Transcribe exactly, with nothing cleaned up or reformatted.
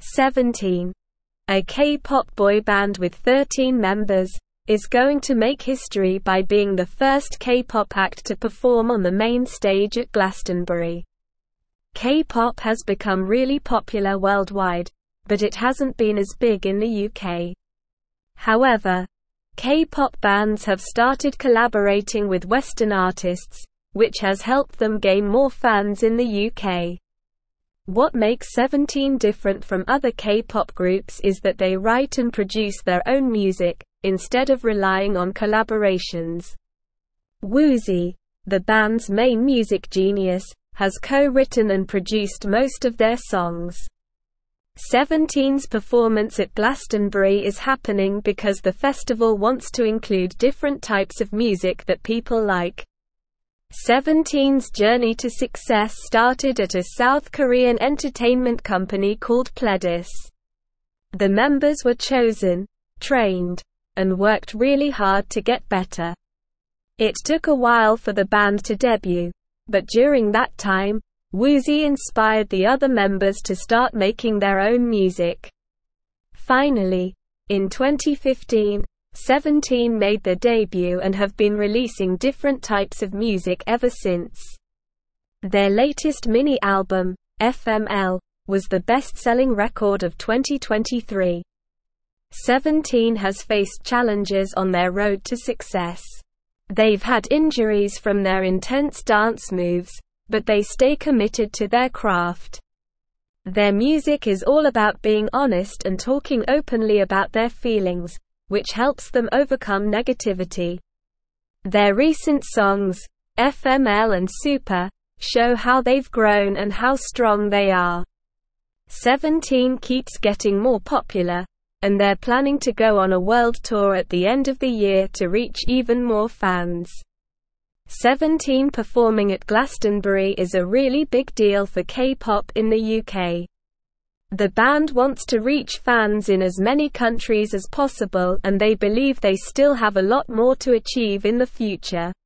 Seventeen, a K-pop boy band with thirteen members, is going to make history by being the first K-pop act to perform on the main stage at Glastonbury. K-pop has become really popular worldwide, but it hasn't been as big in the U K. However, K-pop bands have started collaborating with Western artists, which has helped them gain more fans in the U K. What makes Seventeen different from other K-pop groups is that they write and produce their own music, instead of relying on collaborations. Woozi, the band's main music genius, has co-written and produced most of their songs. Seventeen's performance at Glastonbury is happening because the festival wants to include different types of music that people like. Seventeen's journey to success started at a South Korean entertainment company called Pledis. The members were chosen, trained, and worked really hard to get better. It took a while for the band to debut, but during that time, Woozi inspired the other members to start making their own music. Finally, in twenty fifteen, Seventeen made their debut and have been releasing different types of music ever since. Their latest mini-album, F M L, was the best-selling record of twenty twenty-three. Seventeen has faced challenges on their road to success. They've had injuries from their intense dance moves, but they stay committed to their craft. Their music is all about being honest and talking openly about their feelings, which helps them overcome negativity. Their recent songs, F M L and Super, show how they've grown and how strong they are. Seventeen keeps getting more popular, and they're planning to go on a world tour at the end of the year to reach even more fans. Seventeen performing at Glastonbury is a really big deal for K-pop in the U K. The band wants to reach fans in as many countries as possible, and they believe they still have a lot more to achieve in the future.